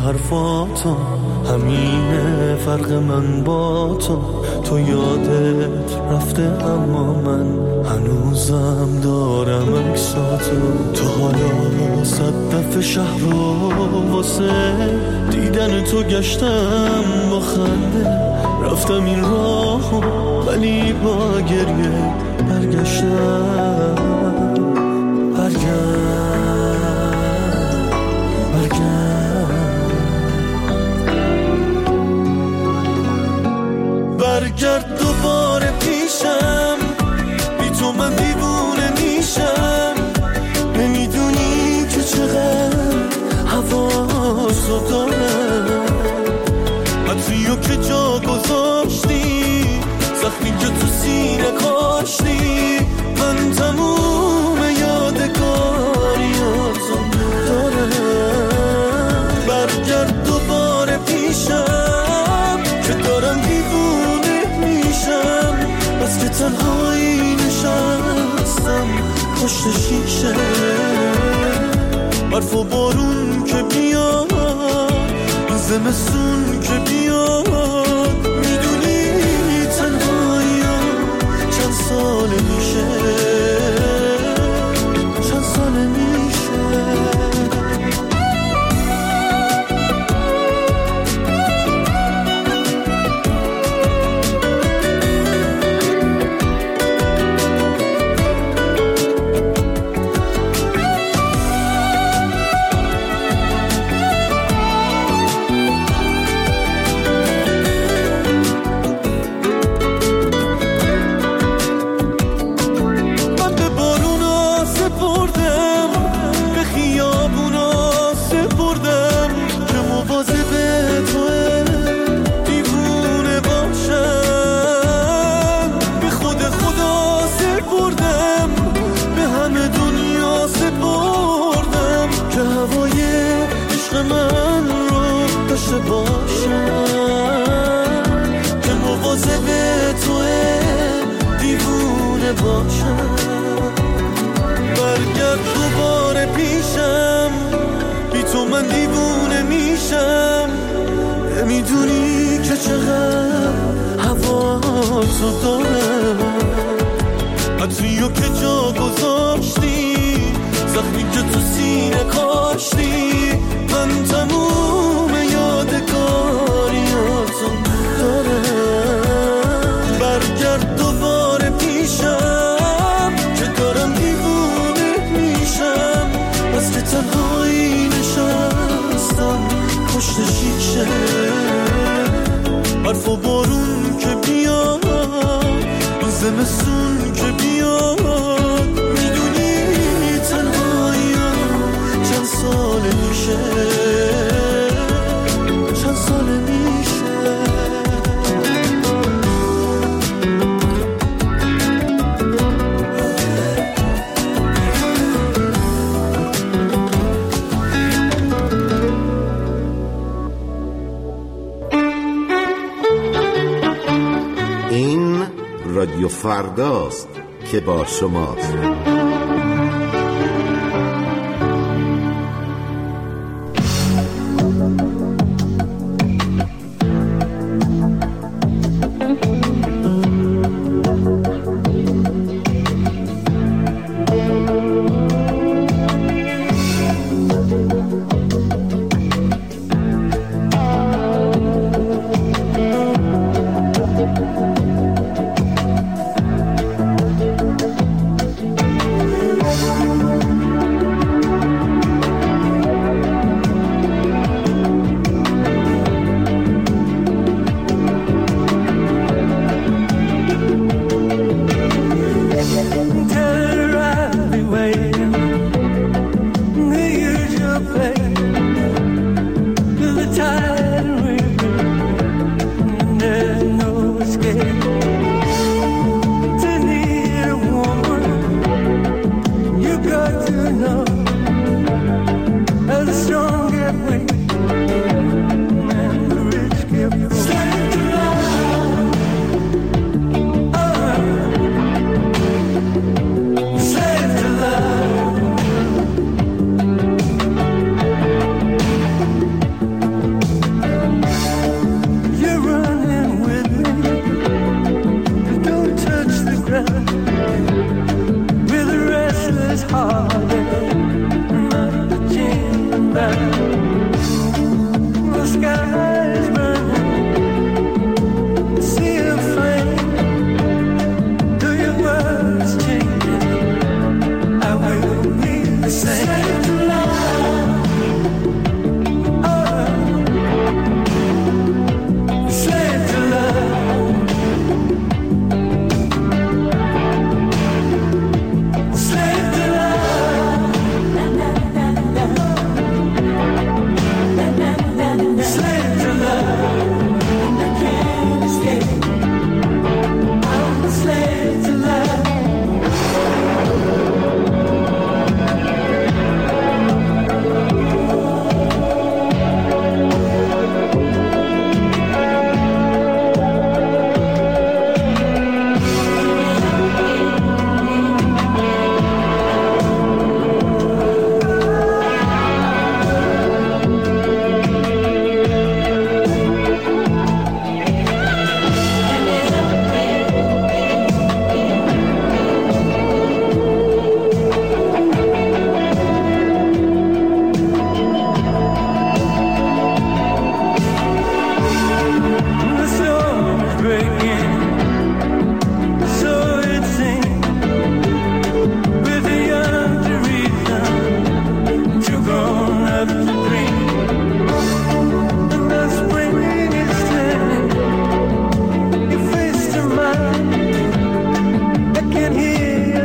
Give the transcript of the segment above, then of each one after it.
حرفاتو، همینه فرق من با تو یادت رفته اما من هنوزم دارم عکساتو. تو حالا 100 دفعه شهر رو واسه دیدن تو گشتم، با خنده رفتم این راهو ولی با گریه برگشتم. برگرد دوباره پیشم، بی تو من دیوونه میشم. نمیدونی که چقدر حواسو دارم، عطریو که جا گذاشتی، زخمی که تو سینه کاشتی، من تموم یادگاریاتو دارم. برگرد دوباره پیشم که دارم دیوونه میشم، بس که تنهایی نشستم پشت شیشه. برف و بارون که بیاد، زمستون که بیاد، میدونی تنهایی چند سال میشه، چند سال میشه. برگرد دوباره پیشم، بی تو من دیوونه میشم. نمیدونی که چقدر حواسو دارم، عطریو که جا گذاشتی، زخمی که تو سینه کاشتی، من تموم یادگاریاتو دارم. برگرد دوباره پیشم که دارم دیوونه میشم، بس که تنهایی نشستم پشت شیشه. برف و بارون که بیاد، زمستون که بیاد، میدونی تنهایی چند سال میشه، چند سال میشه. رادیو فرداست که با شماست.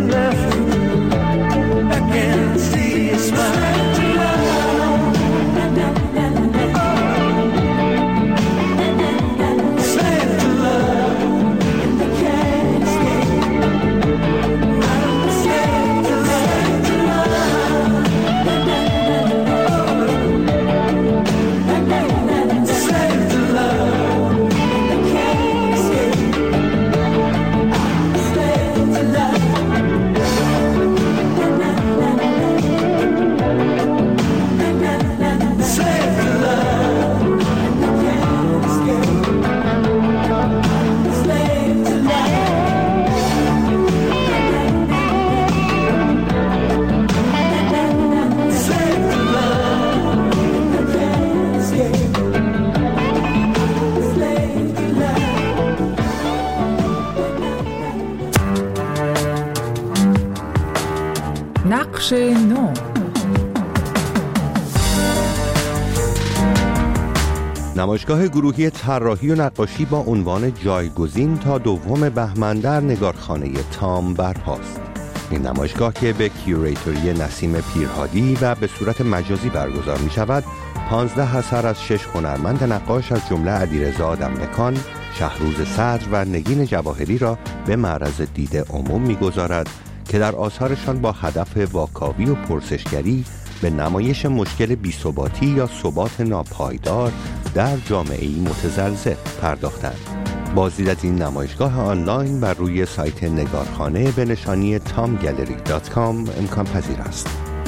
left. I can see you smile. نقش نو. نمایشگاه گروهی طراحی و نقاشی با عنوان جایگزین تا 2 بهمن در نگارخانه تام برپاست. این نمایشگاه که به کیوریتوری نسیم پیرهادی و به صورت مجازی برگزار می شود، 15 اثر از 6 هنرمند نقاش از جمله علیرضا آدمبکان، شهروز صدر و نگین جواهری را به معرض دید عموم می گذارد که در آثارشان با هدف واکاوی و پرسشگری به نمایش مشکل بی‌ثباتی یا ثبات ناپایدار در جامعه‌ای متزلزل پرداختند. بازدید از این نمایشگاه آنلاین بر روی سایت نگارخانه به نشانی tomgallery.com امکان پذیر است.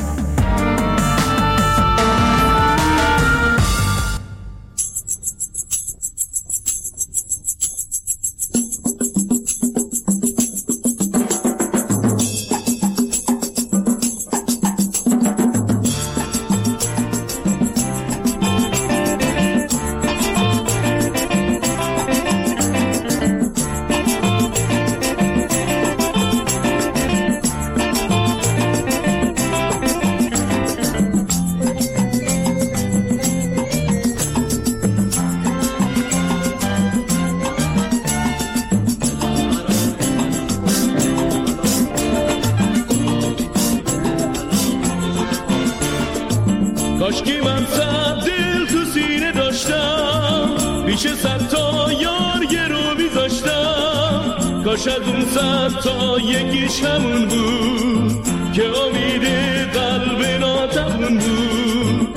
کاشکی من صد دل تو سینه داشتم، پیش 100 تا یار یه رو میذاشتم. کاش از اون 100 تا یکیش همون بود که امید قلب ناتمون بود.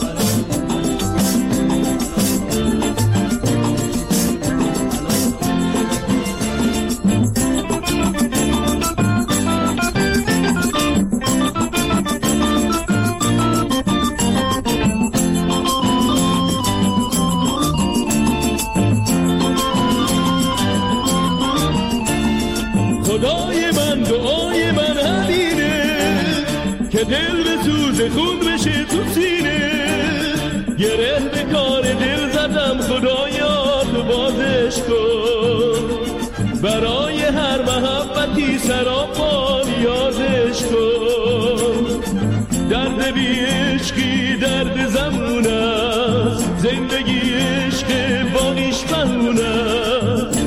خدای من دعای من همینه که دل به سوز خون بشه تو سینه. گره به کار دل زدم خدایا تو بازش کن، برای هر محبتی سراپا یادش کن. درد بی عشقی درد زمون است، زندگی عشق باقیش بمون است.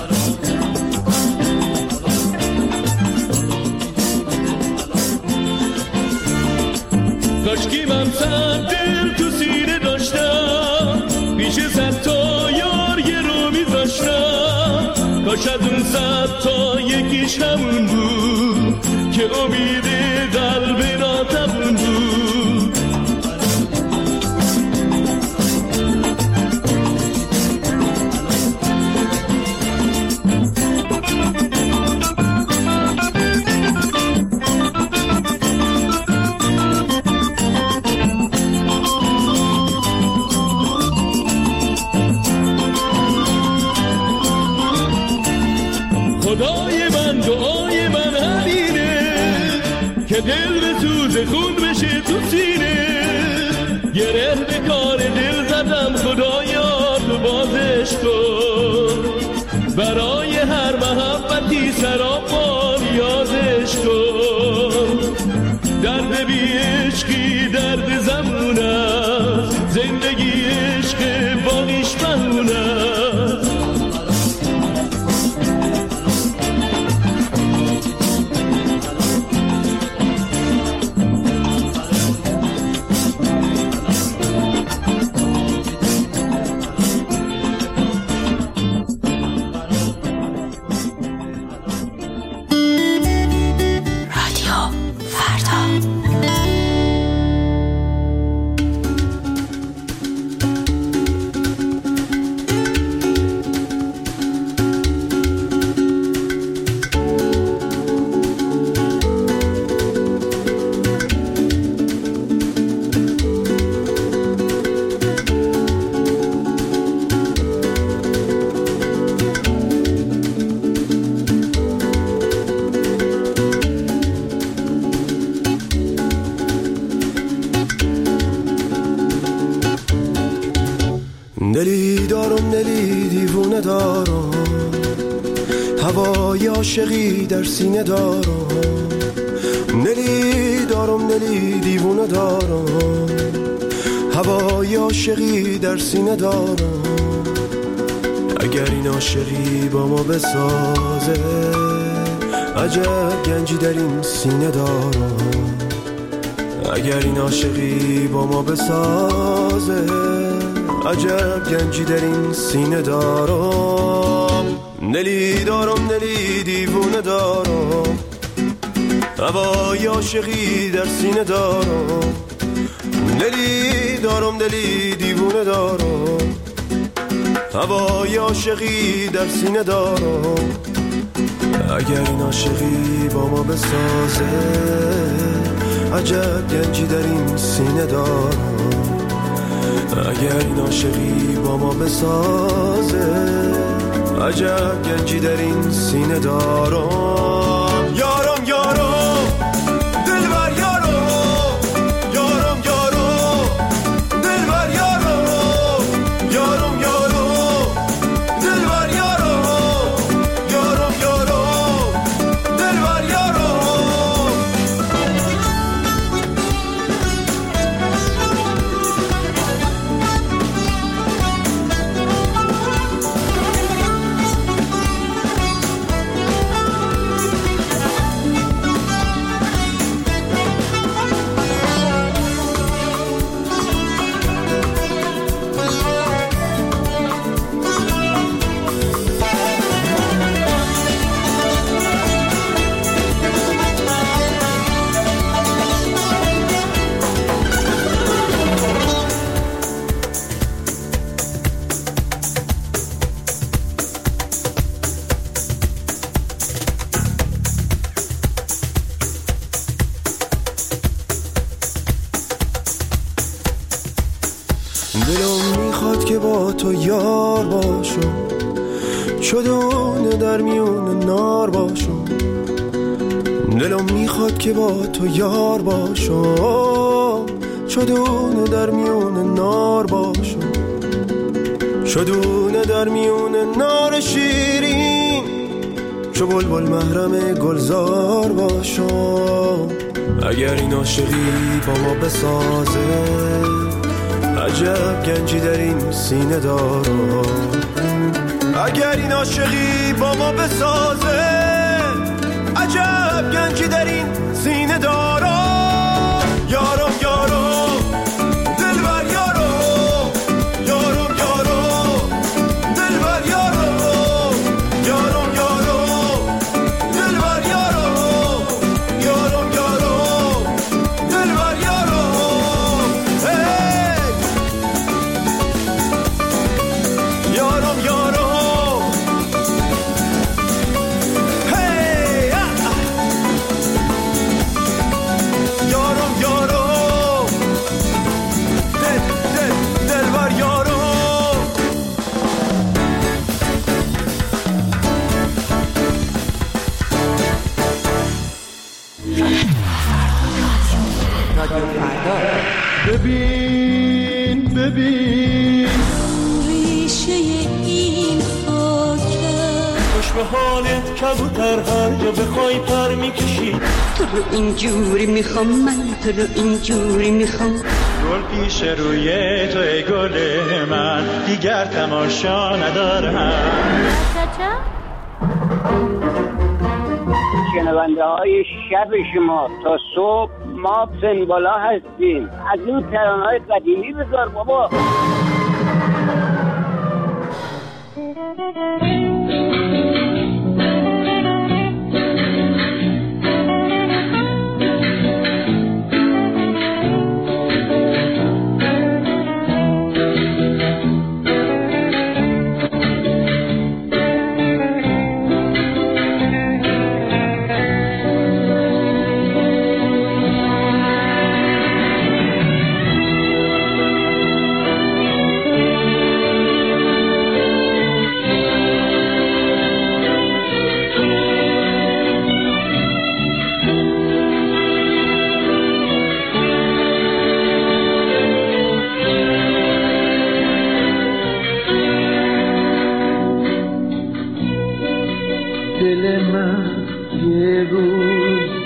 کاشکی من 100 دل تو سینه داشتم، پیش 100 تا یار یه رو میذاشتم. کاش از اون 100 تا یکیش همون بود که امید قلب ناتمون بود. خدای من دعای من همینه که دل به سوز خون بشه تو سینه. گره به کار دل زدم خدایا تو بازش کن، برای هر محبتی سراپا یادش کن. درد بی عشقی درد زمون است، زندگی عشق باقیش بمون است. دارم دلی دیوونه دارم، هوای عاشقی در سینه دارم. دلی دارم دلی دیوونه دارم، هوای عاشقی در سینه دارم. اگر این عاشقی با ما بسازه، عجب گنجی در این سینه دارم. اگر این عاشقی با ما بسازه، عجب گنجی در این سینه دارم. دلی دارم دلی دیوونه دارم، هوای عاشقی در سینه دارم. دلی دارم دلی دیوونه دارم، هوای عاشقی در سینه دارم. اگر این عاشقی با ما بسازه، عجب گنجی در این سینه دارم. اگر این عاشقی با ما بسازه، عجب گنجی در این سینه دارم. یارم یارم دلبر یارم، یارم یارم دلبر یارم، یارم یارم دلبر یارم، یارم یارم دلبر یارم. دلم میخواد که با تو یار باشم، چدونه در میون نار باشم. دلم میخواد که با تو یار باشم، چدونه در میون نار باشم. چدونه در میون نار شیرین، چو بلبل محرم گلزار باشم. اگر این عاشقی با ما بسازه، عجب گنجی در این سینه دارم. اگر این عاشقی با ما بسازه، عجب گنجی در این سینه دارم. یارم یارم دلبر یارم، یارم یارم دلبر یارم، یارم یارم دلبر یارم، یارم یارم دلبر یارم. یارم یارم هی یارم یارم دلبر یارم. ببین ببین ریشه این خاکه، خوش به حالت کبوتر هر جا بخوای پر میکشی. تو رو اینجوری میخوام، من تو رو اینجوری میخوام. گل پیش روی تو ای گل من، دیگر تماشا ندارم. شنونده های شب شما تا صبح ما سنبالا هستیم. از این ترانه‌های قدیمی بذار بابا.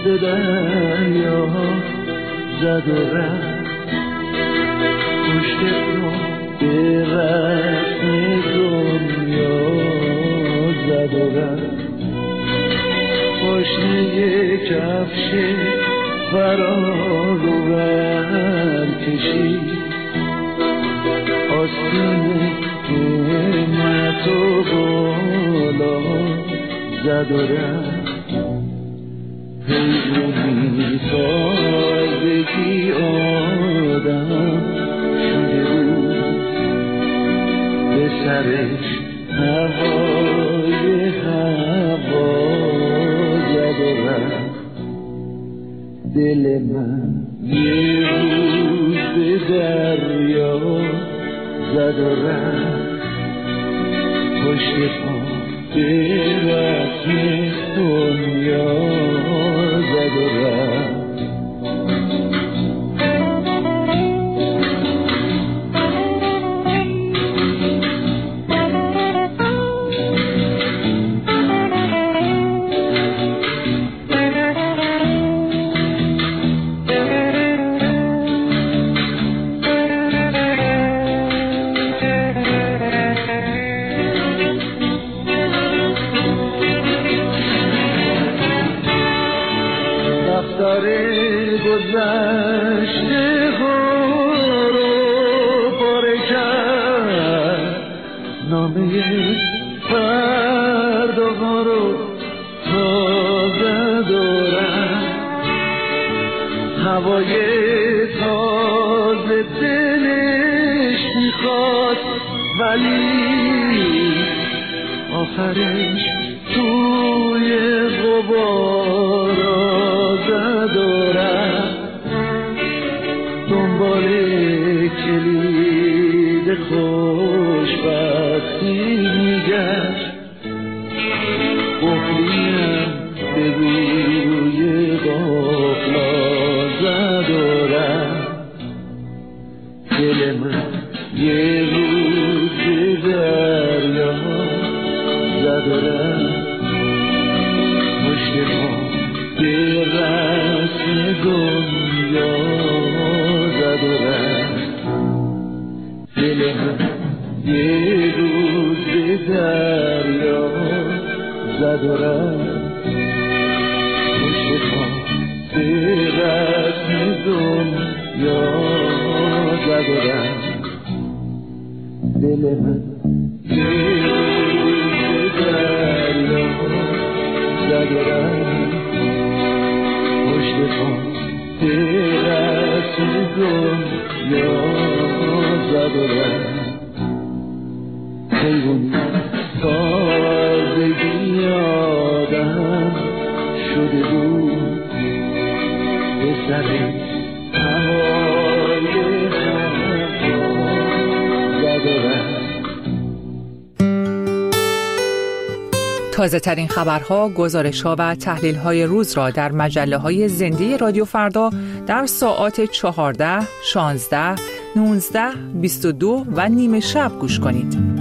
به دریا زد و رفت پشت را به رسم دنیا زد و رفت پاشنه کفش فرار و ور کشید آستین همت و بالا زد و رفت حیرونی تازگی آدم شده بود به سرش هوای هوا زد و رفت دل من یه روز به دریا زد و رفت پشت پا به رسم دنیا زد و رفت گذشته ها رو پاره کرد نامه فردا ها رو تازه دارم هوای تازه دلش میخواد ولی آخرش توی غبارا زد و رفت دنبال کلید خوشبختی میگشت قفلیم به روی غفلا زد و رفت دل من یه روز به دریا زد و رفت پشت ما به رسم دنیا زد و رفت دل من یه روز به دریا زد و رفت پشت ما به رسم دنیا زد و رفت دل من یه روز به دریا زد و رفت پشت پا به رسم دنیا زد و رفت حیرونی تازگی آدم شده بود به سر هوای هوا زد و رفت. تازه ترین خبرها، گزارش‌ها و تحلیل‌های روز را در مجله‌های زنده رادیو فردا در ساعات 14، 16، 19، 22 و نیم شب گوش کنید.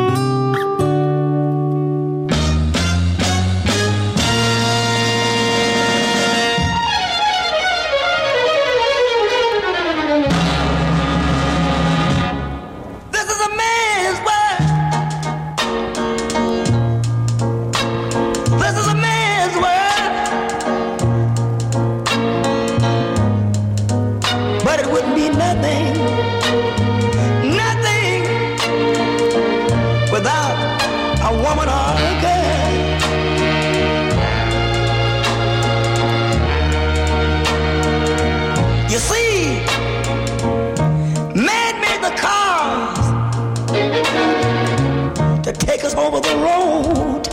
Take us over the road.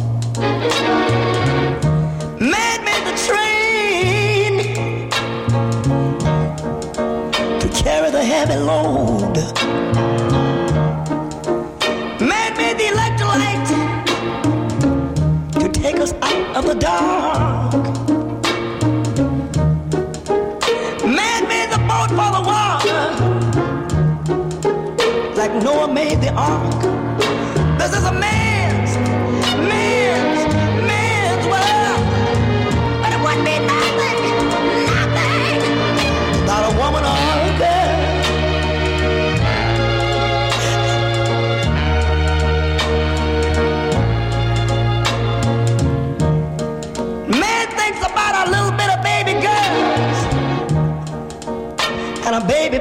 Man made the train to carry the heavy load. Man made the electric light to take us out of the dark. Man made the boat for the water, like Noah made the ark. This is a man's world, but it wouldn't be nothing.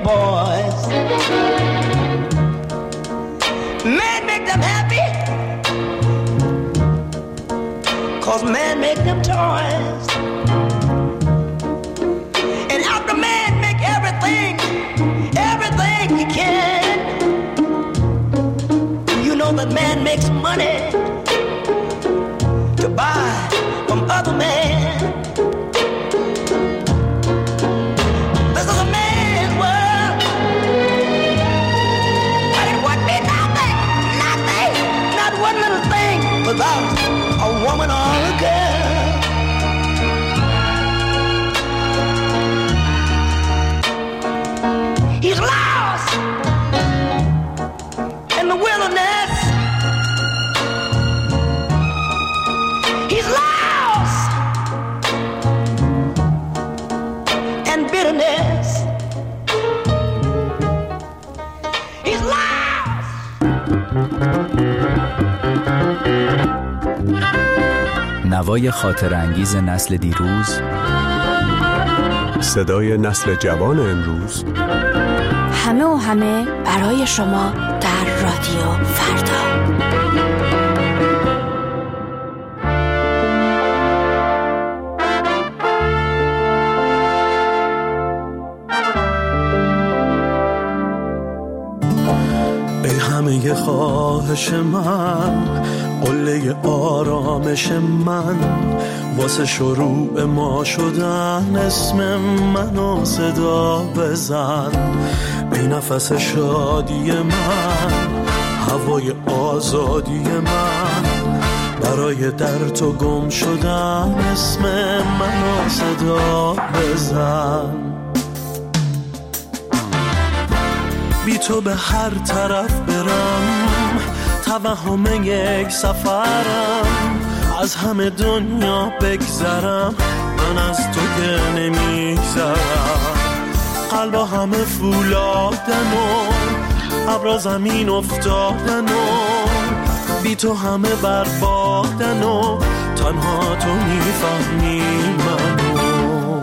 boys. Man make them happy, 'cause man make them toys. And after man make everything he can, you know that man makes money to buy from other men. This is a man's world, but it would be nothing, not one little thing without a woman or a girl. He's lost in the wilderness. He's lost in bitterness. He's lost. نوای خاطر انگیز نسل دیروز، صدای نسل جوان امروز، همه و همه برای شما در رادیو فردا. ای همه خواهش من، قله آرامش من، واسه شروع ما شدن اسم منو صدا بزن. ای نفس شادی من، هوای آزادی من، برای در تو گم شدن اسم منو صدا بزن. بی تو به هر طرف برم، توهم یک سفرم، از همه دنیا بگذرم، من از تو که نمیگذرم. قلبا همه فولادن و ابرا زمین افتادن و بی تو همه بربادن و تنها تو میفهمی منو.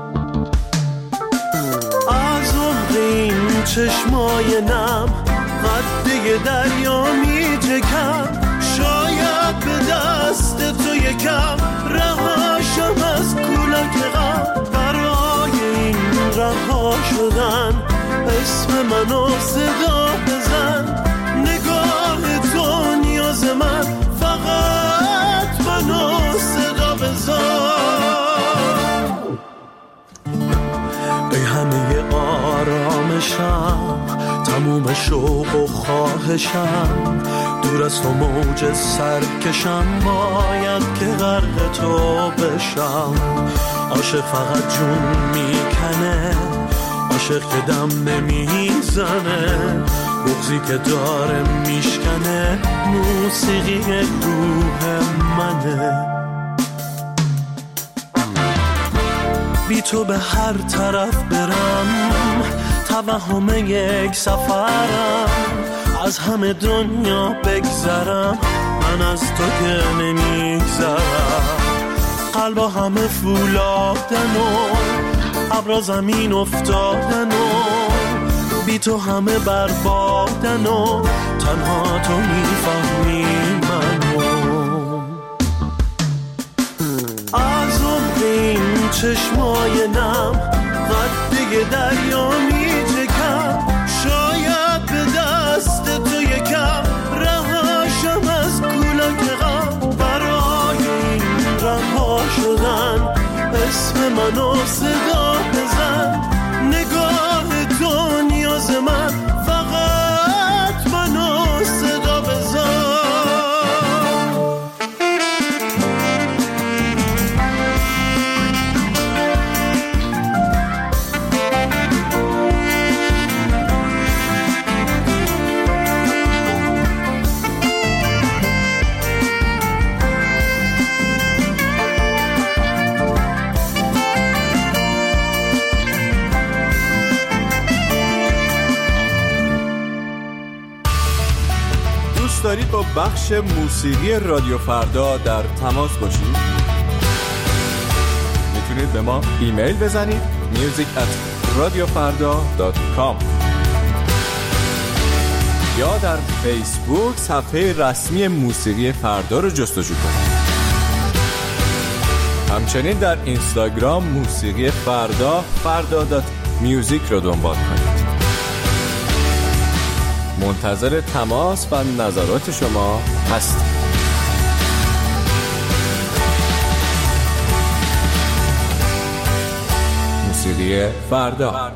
از این چشمای نم قده دریا میچکم، شاید به دست تو یکم رهاشم از کولاک غم. برای این رها شدن اسم منو صدا بزن. نگاه تو نیاز من، فقط منو صدا بزن. ای همه آرامشم، تموم شوق و خواهشم، دور از تو موج سرکشم، باید که غرق تو بشم. عاشق فقط جون میکنه، عاشق که دم نمیزنه، بغضی که داره میشکنه، موسیقی روح منه. بی تو به هر طرف برم، توهم یک سفرم، از همه دنیا بگذرم، من از تو که نمیگذرم. قلبا همه فولادن و ابرا زمین افتادن و بی تو همه بربادن و تنها تو میفهمی منو. از این چشمای نم قده دریا میچکم، شاید به دست تو یکم رهاشم از کولاک غم. برای این رها شدن اسم منو صدا بزن. نگاه تو نیاز من، فقط منو صدا بزن. دارید با بخش موسیقی رادیو فردا در تماس باشید؟ میتونید به ما ایمیل بزنید music@radiofarda.org. radiofrda.com یا در فیسبوک صفحه رسمی موسیقی فردا رو جستجو کنید. همچنین در اینستاگرام موسیقی فردا فردا.music رو دنبال کنید. منتظر تماس و نظرات شما هستیم. موسیقی فردا.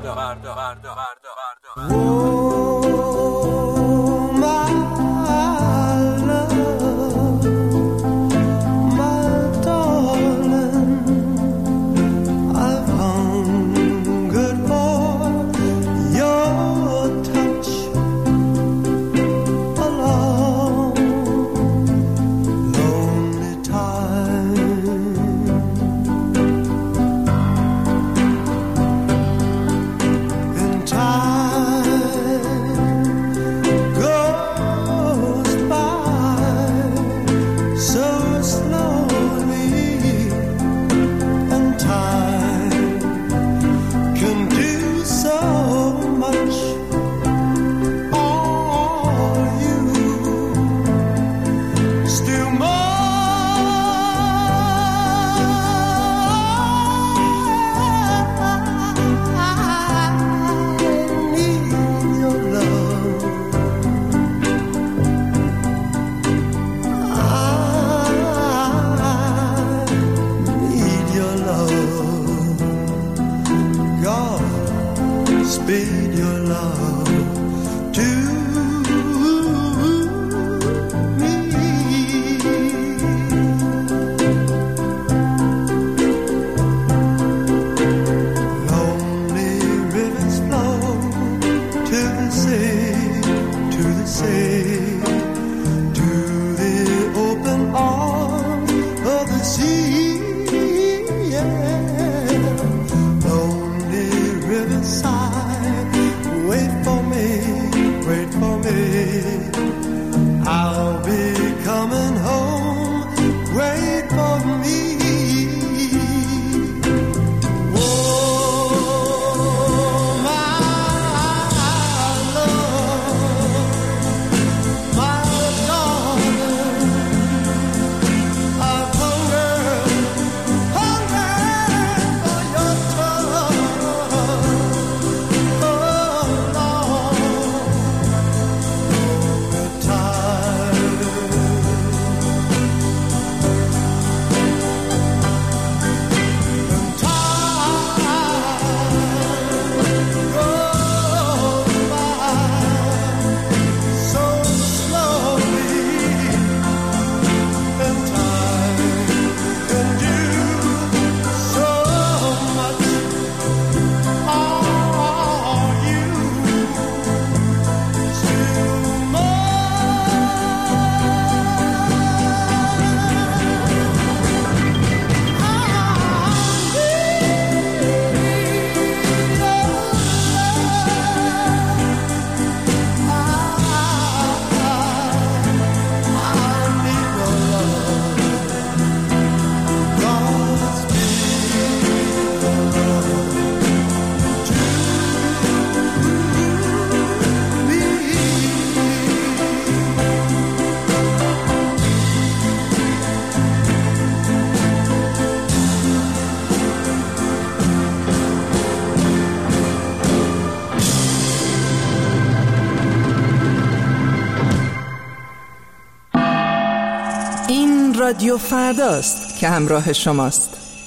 رادیو فرداست که همراه شماست.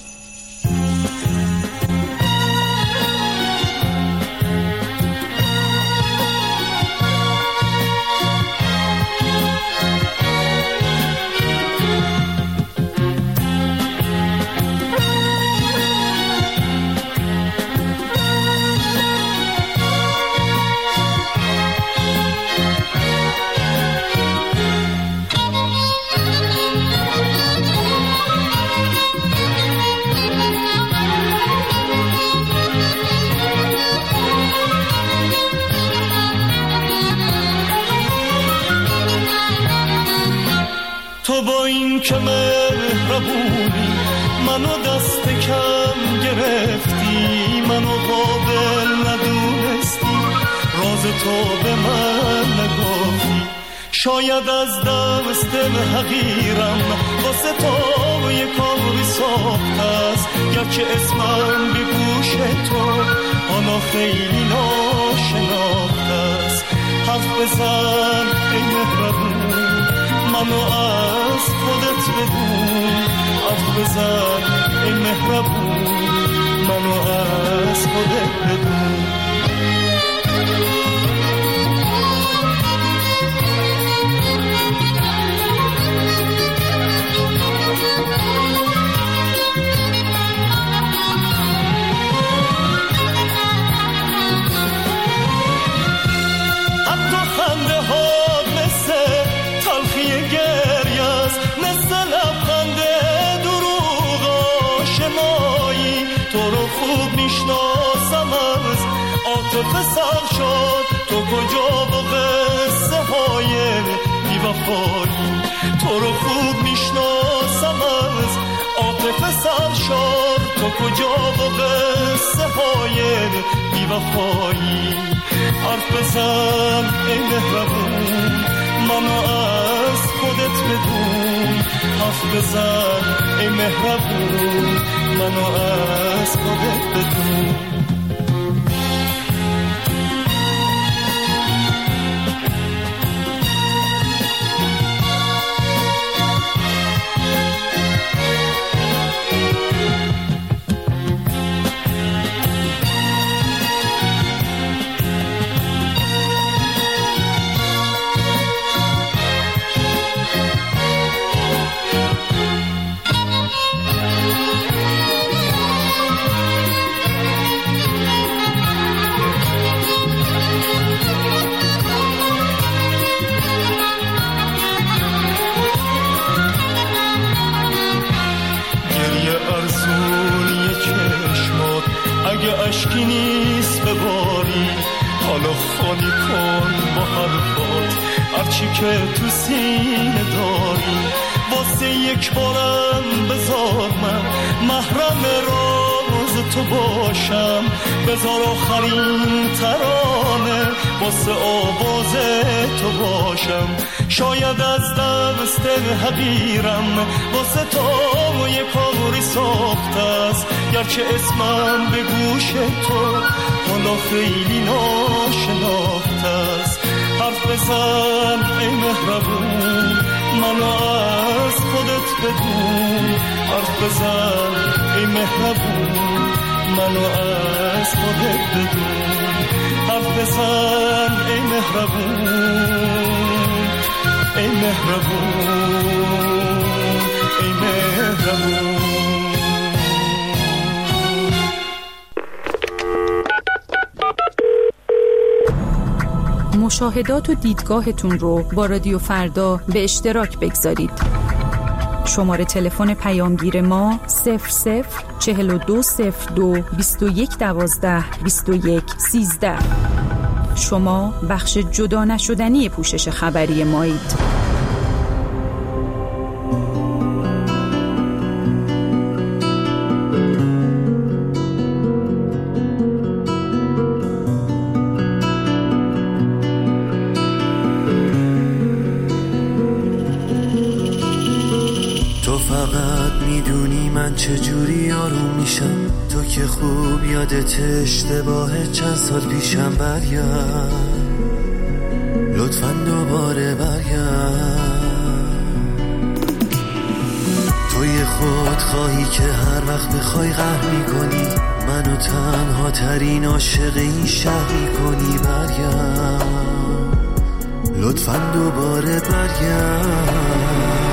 تو با این که مهربونی منو دست کم گرفتی، منو قابل تو به من نگفتی. شاید از دست حقیرم واسه تو یک کاری ساخته است، گرچه اسمم به گوش تو آنا خیلی ناشناخته است. حرف بزن ای مهربون منو از خودت بدون، حرف بزن ای مهربون منو از خودت بدون. عاطفه شد تو کجا با قصه های بی‌وفایی، تو رو خوب میشناسم از عاطفه سر شد تو کجا با قصه های بی‌وفایی. حرف بزن ای مهربون منو از خودت بدون، حرف بزن ای مهربون منو از خودت بدون. اشکی نیست بباری حالا خالی کن با حرفات هرچی که تو سینه داری. واسه یک بارم بذار من محرم راز تو باشم، بذار آخرین ترانه واسه آواز تو باشم. شاید از دست حقیرم واسه تو یک کاری ساخته است، گرچه اسمم به گوش تو حالا خیلی ناشناخته است. حرف بزن ای مهربون منو از خودت بدون، حرف بزن ای مهربون منو از خودت بدون. حرف بزن ای مهربون ای مهربون ای مهربون. مشاهدات و دیدگاهتون رو با رادیو فردا به اشتراک بگذارید. شماره تلفن پیامگیر ما 004202 2112 2113. شما بخش جدا نشدنی پوشش خبری مایید. چجوری آروم میشم تو که خوب یادت اشتباه چند سال پیشم. برگرد لطفاً دوباره برگرد. توی خود خواهی که هر وقت بخوای قهر میکنی، منو تنها ترین عاشق این شهر میکنی. برگرد لطفاً دوباره برگرد.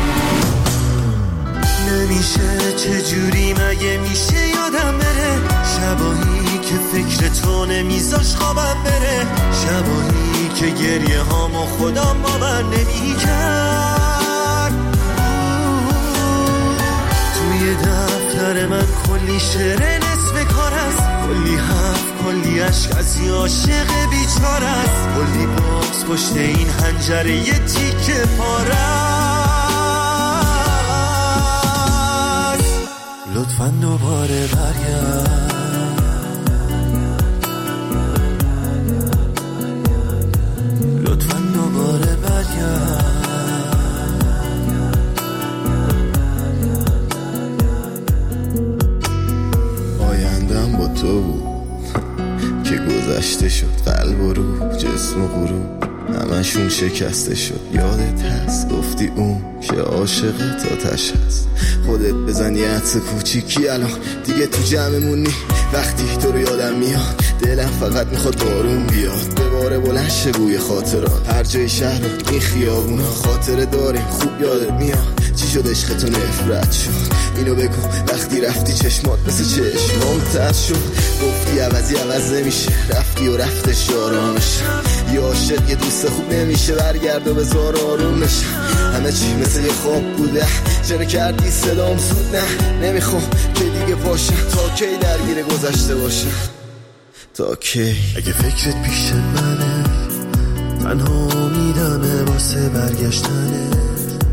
نمیشه چجوری مگه میشه یادم بره، شبایی که فکر تو نمیذاش خوابم بره، شبایی که گریه هامو خودم باور نمیکرد. توی دفتر من کلی شعر نصف کار است، کلی حرف کلی عشق از یه عاشق بیچاره است، کلی بغض پشت این حنجره یه تیکه پاره. لطفاً دوباره برگرد. تو بود که گذشته شد، قلب و روح جسم و غروب همشون شکسته شد. یادت هست گفتی اون که عاشقت آتش هست، خودت بزن یه عطر کوچیکی الان دیگه تو جمعمونی. وقتی تو رو یادم میاد دلم فقط میخواد بارون بیاد، بباره بلند شه بوی خاطرات. هر جای شهر این خیابونا خاطره داریم، خوب یادت میاد چی شد عشق تو نفرت شد. اینو بگو وقتی رفتی چشمات مثل چشمام تر شد. گفتی عوضی عوض نمیشه، رفتی و رفتش آرامش. یه عاشق یه دوست خوب نمیشه، برگرد و بذار آرومش. همه چی مثل یه خواب بوده، چرا کردی صدام زود؟ نه نمیخوام که دیگه پاشم، تا کی درگیر گذشته باشم، تا کی؟ اگه فکرت پیش منه تنها امیدمه واسه برگشتنت،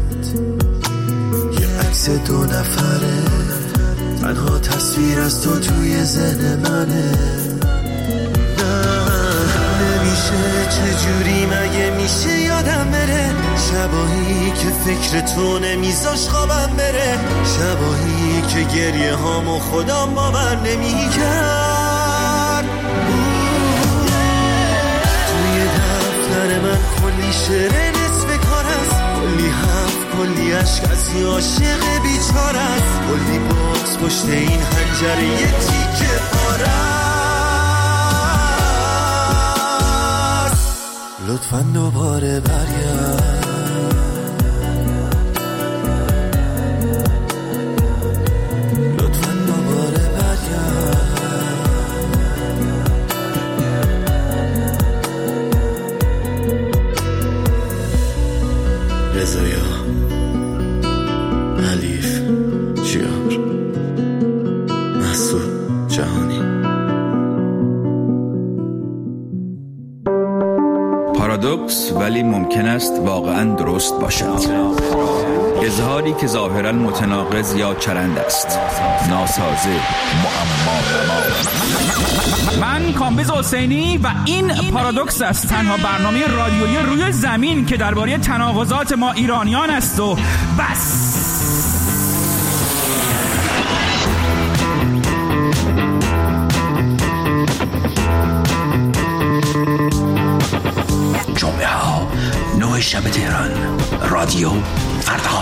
یه عکس 2 نفره تنها تصویر از تو توی ذهن منه. نمیشه چجوری مگه میشه یادم بره، شبایی که فکر تو نمیذاش خوابم بره، شبایی که گریه هامو خودم باور نمیکرد. توی دفتر من کلی شعر نصف کار است، کلی حرف کلی عشق از یه عاشق بیچاره است، کلی باز پشت این حنجره یه تیکه پاره است. لطفاً دوباره برگرد، لطفاً دوباره برگرد. رضایا حلیف جیار مسعود جهانی. پارادوکس ولی ممکن است واقعا درست باشد. اظهاری که ظاهرا متناقض یا چرند است، ناسازه، معما. من کامبیز حسینی و این پارادوکس است، تنها برنامه رادیویی روی زمین که درباره تناقضات ما ایرانیان است و بس. جمعه ها 9 شب تهران، رادیو فردا.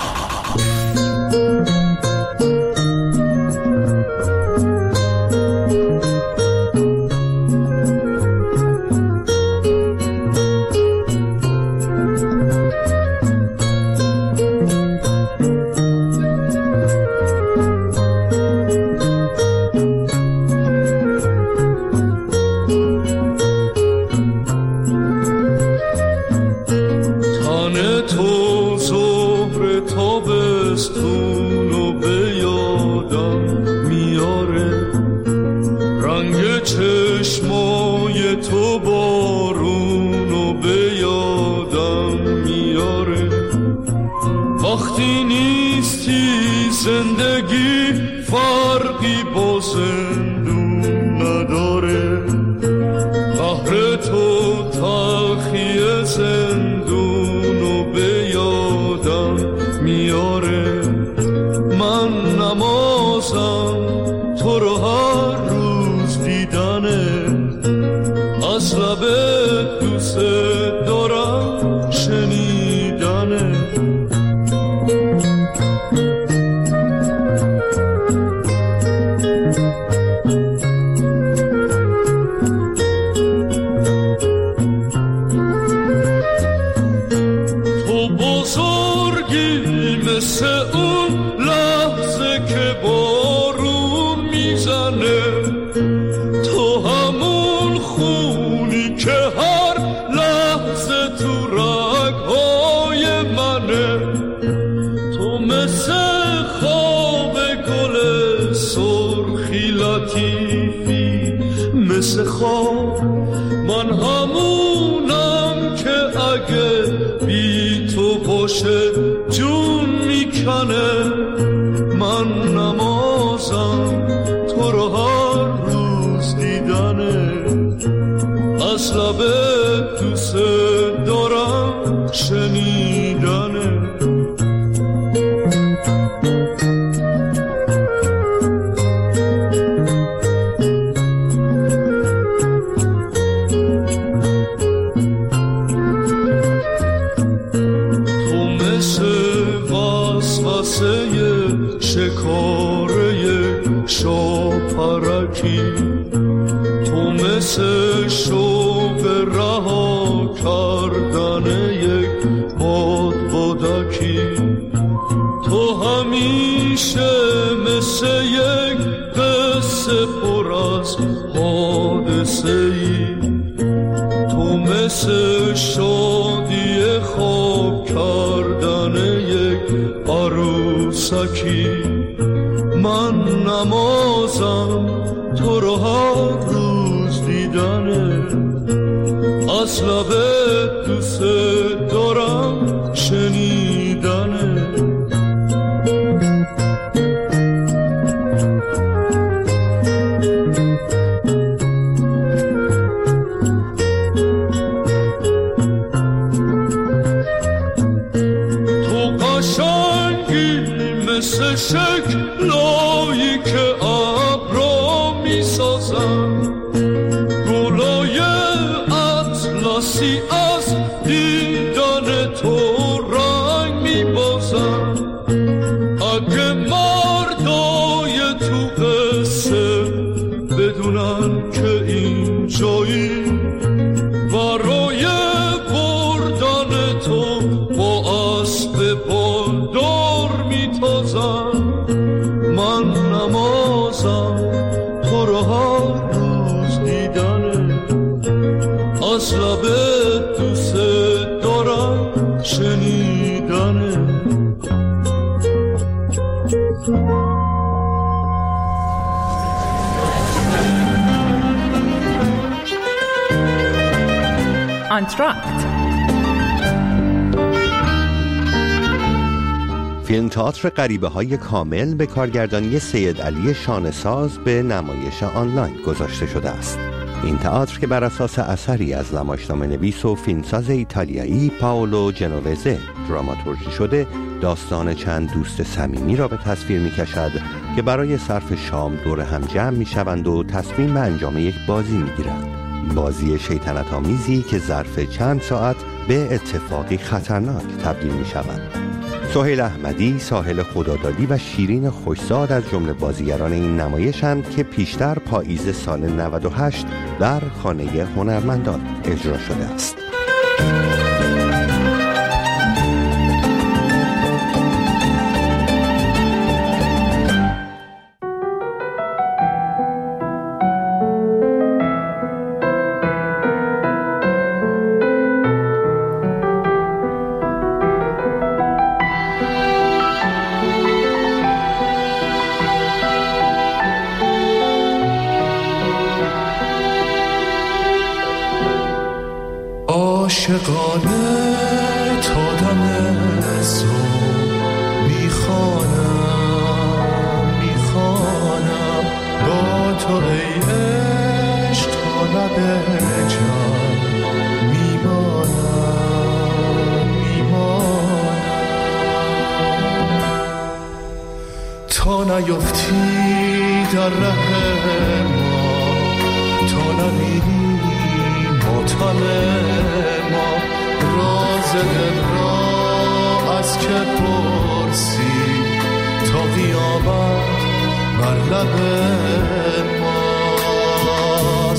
من همونم که اگه بی تو باشه جون میکنه. من نمازم تو رو هر روز دیدنه، از لب دوست دارم شنیدنه. مثل شوق رها کردن یک بادبادکی، تو همیشه مثل یک قصه پر از حادثه ای، تو مثل شادی خواب کردن یک عروسکی. من نمازم تو رو هر روز دیدنه، از لبت دوست دارم شنیدنه. مثل شکلایی که ابرا میسازن، گلای اطلسی از دیدن تو رنگ میبازن. اگه مردای تو قصه بدونن که این جایی برای بردن تو با اسب بالدار میتازن، من نمازم تو رو هر روز دیدنه، از لبت دوست دارم شنیدنه. انتراکت فیلم تئاتر غریبه های کامل به کارگردانی سید علی شانه‌ساز به نمایش آنلاین گذاشته شده است. این تئاتر که بر اساس اثری از نمایشنامه نویس و فیلمساز ایتالیایی پائولو جنووزه دراماتورژی شده، داستان چند دوست صمیمی را به تصویر می‌کشد که برای صرف شام دور هم جمع می‌شوند و تصمیم به انجام یک بازی می‌گیرند. بازی شیطنت آمیزی که ظرف چند ساعت به اتفاقی خطرناک تبدیل می‌شوند. سهیل احمدی، ساحل خدادادی و شیرین خوشزاد از جمله بازیگران این نمایش‌اند که پیشتر پاییز سال 98 در خانه هنرمندان اجرا شده است. عاشقانه تا دم صبح میخوانم با تو ای عشق تا لب جان میمانم تا نیفتی در ره ما، تا نمیری ماتم ما، راز دل را از که پرسی تا قیامت بر لب ماست.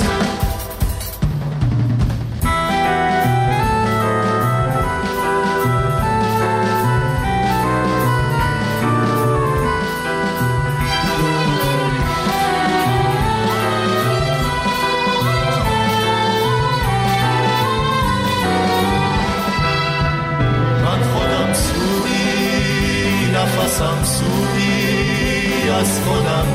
نفسم سوی از خودم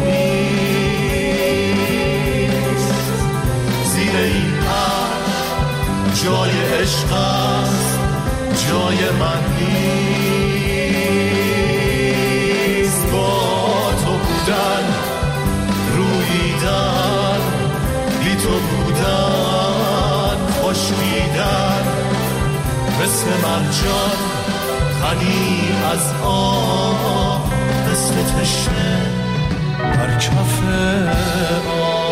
نیست، زیر این عرش جای عشق است، جای من نیست. با تو بودن روییدن، بی تو بودن خشکیدن، مثل مرجان غنی از آب، مثل تشنه بر کف آب.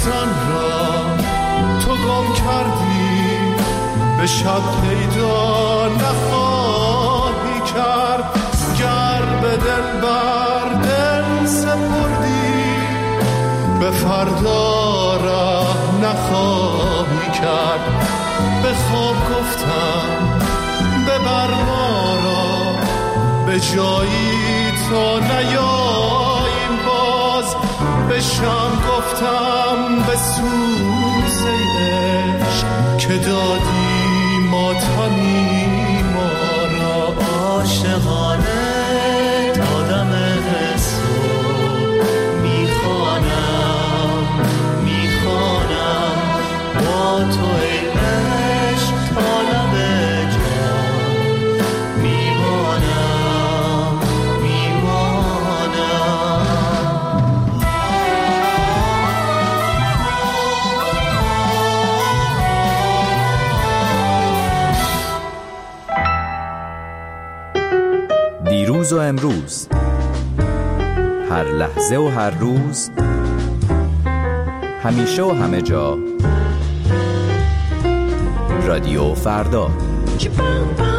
دوستان را تو گم کردی، به شب پیدا نخواهی کرد. گر به دل بر دل سپردی، به فردا راه نخواهی کرد. به خواب گفتم ببر ما را به جایی تا نیاییم باز. به شم گفتم به سوز عشق که دادی ماتمی ما را. عاشقانه دادم صبح میخوانم با تو ای عشق تا لب جان میمانم. دیروز و امروز، هر لحظه و هر روز، همیشه و همه جا، رادیو فردا.